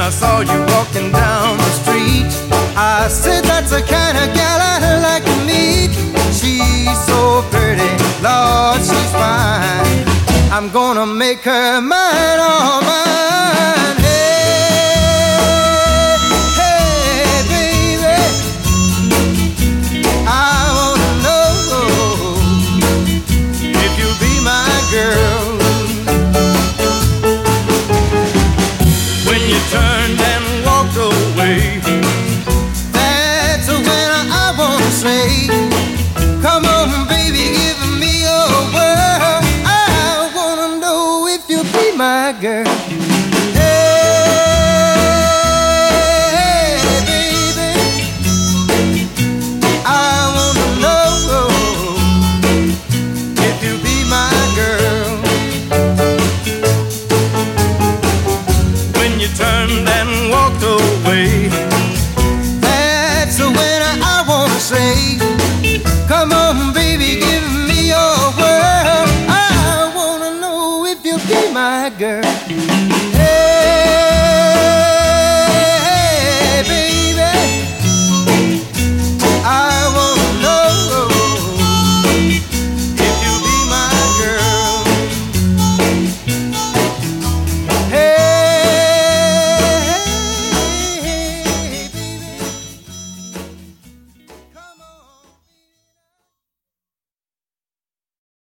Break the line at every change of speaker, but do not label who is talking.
I saw you walking down the street. I said that's the kind of gal I'd like to meet. She's so pretty, Lord, she's fine. I'm gonna make her mine, all mine. Hey, hey, baby, I wanna know if you'll be my girl. When you turned and walked away, that's when I wanna say, come on, baby, give me your word. I wanna know if you'll be my girl. Hey, baby, I wanna know if you'll be my girl. When you turned and walked away,